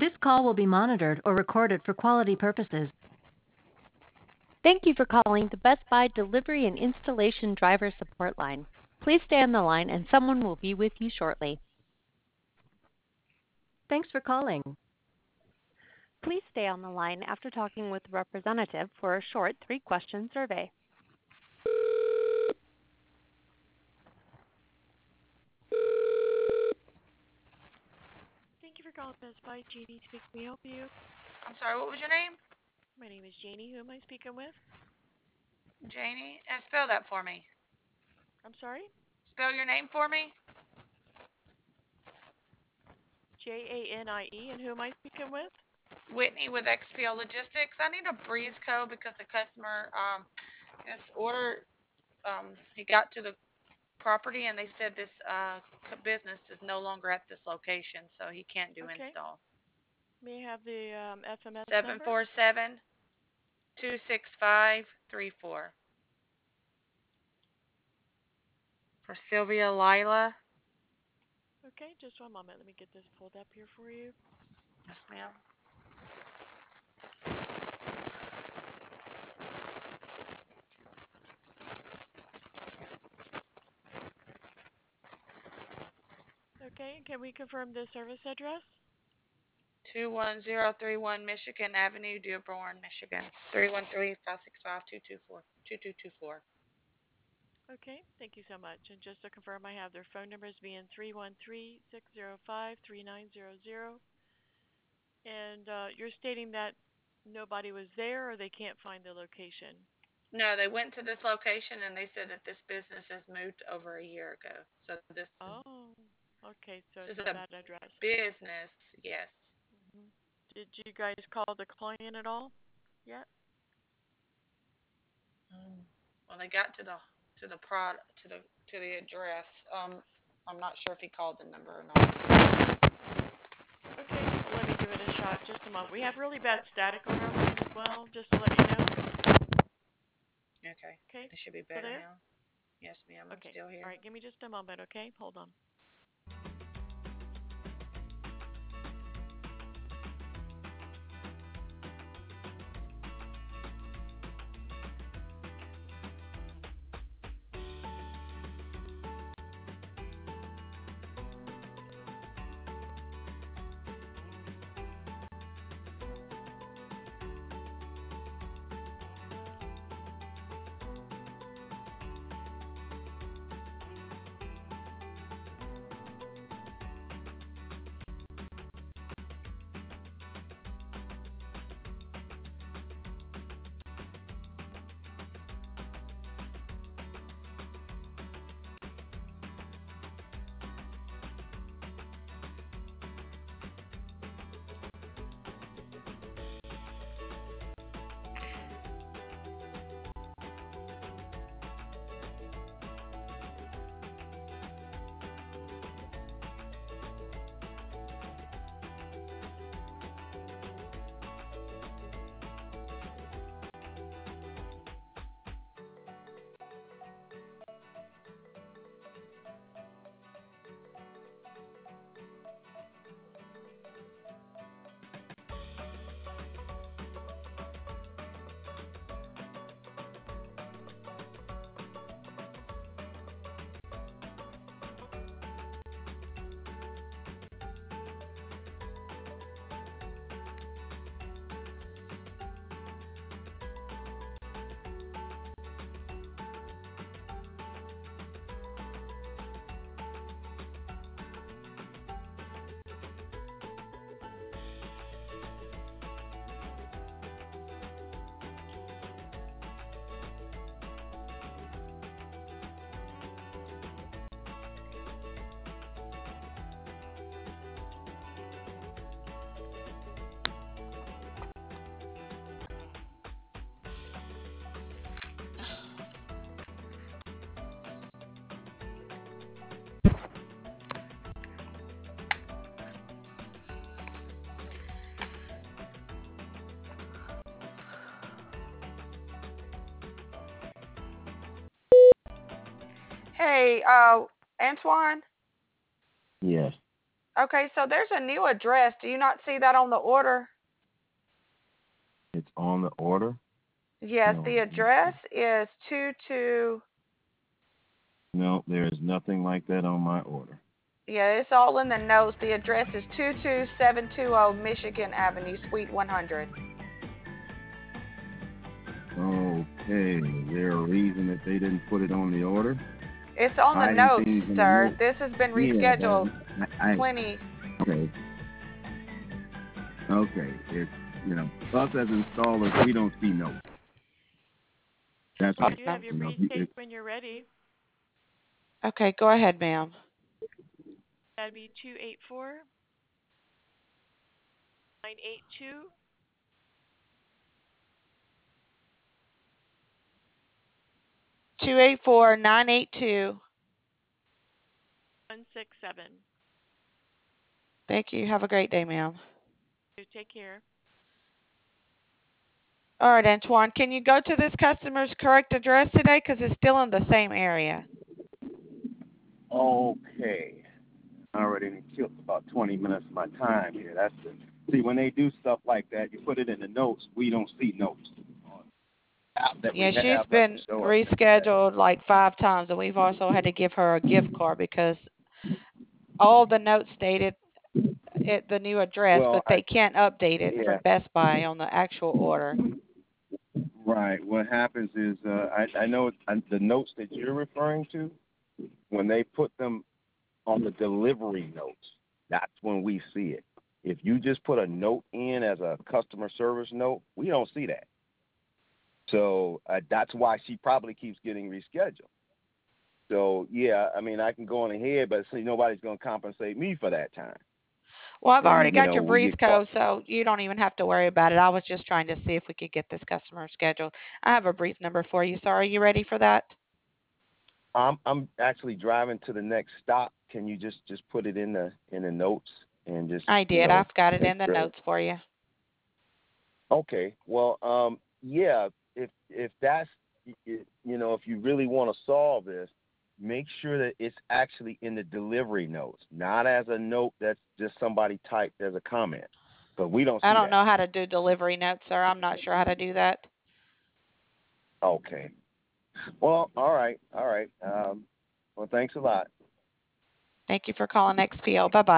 This call will be monitored or recorded for quality purposes. Thank you for calling the Best Buy Delivery and Installation Driver Support Line. Please stay on the line and someone will be with you shortly. Thanks for calling. Please stay on the line after talking with the representative for a short 3-question survey. Thank you for calling Best Buy. Jeannie speaking. May I help you? I'm sorry, what was your name? My name is Janie. Who am I speaking with? Janie? And spell that for me. I'm sorry? Spell your name for me. Janie. And who am I speaking with? Whitney with XPO Logistics. I need a breeze code because the customer, this order, he got to the property and they said this business is no longer at this location, so he can't do Okay. install. May I have the FMS number? 747-265-34. For Sylvia Lila. Okay, just one moment. Let me get this pulled up here for you. Yes, ma'am. Okay, can we confirm the service address? 21031 Michigan Avenue, Dearborn, Michigan. 313-565-2224. Okay, thank you so much. And just to confirm, I have their phone numbers being 313-605-3900. And you're stating that nobody was there or they can't find the location? No, they went to this location and they said that this business has moved over a year ago. So Oh, okay, so this it's is a a bad address. business, yes. Hmm. Did you guys call the client at all yet? Well, they got to the prod to the address. I'm not sure if he called the number or not. Okay, well, let me give it a shot. Just a moment. We have really bad static on our line as well, just to let you know. Okay, Okay, it should be still better there? now. Yes, ma'am, I'm Okay, still all here. right, give me just a moment, okay? Hold on. Hey, Antoine, Yes. Okay, so there's a new address. Do you not see that on the order? It's on the order? Yes, No, the address is 22. no, there is nothing like that on my order. Yeah, it's all in the notes. The address is 22720 Michigan Avenue, Suite 100. Okay, is there a reason that they didn't put it on the order? It's on the Hiding notes, things in the sir. notes. This has been Yeah, rescheduled I plenty. okay. Okay, it's, us as installers, we don't see notes. That's what, You have your breeze case when you're ready. Okay, go ahead, ma'am. That'd be 284-982. 284-982. 167. Thank you. Have a great day, ma'am. So take care. All right, Antoine, can you go to this customer's correct address today? Because it's still in the same area. okay. I already killed about 20 minutes of my time here. That's the, see, when they do stuff like that, you put it in the notes. We don't see notes that Yeah, we she's have been doesn't show us that. rescheduled like 5 times, and we've also had to give her a gift card because all the notes stated the new address, Well, but they can't update it for yeah, Best Buy on the actual order. right. What happens is I know the notes that you're referring to, when they put them on the delivery notes, that's when we see it. If you just put a note in as a customer service note, we don't see that. So that's why she probably keeps getting rescheduled. So, yeah, I mean, I can go on ahead, but see, nobody's going to compensate me for that time. Well, I've already And, got your we breeze get code, caught. so you don't even have to worry about it. I was just trying to see if we could get this customer scheduled. I have a breeze number for you. So are you ready for that? I'm actually driving to the next stop. Can you just put it in the notes and just, I did. I've got it make in the sure? notes for you. Okay. Well, yeah, if that's, if you really want to solve this, make sure that it's actually in the delivery notes, not as a note that's just somebody typed as a comment. But we don't I see don't that. know how to do delivery notes, sir. I'm not sure how to do that. Okay. Well, all right. Well, thanks a lot. Thank you for calling XPO. Bye-bye.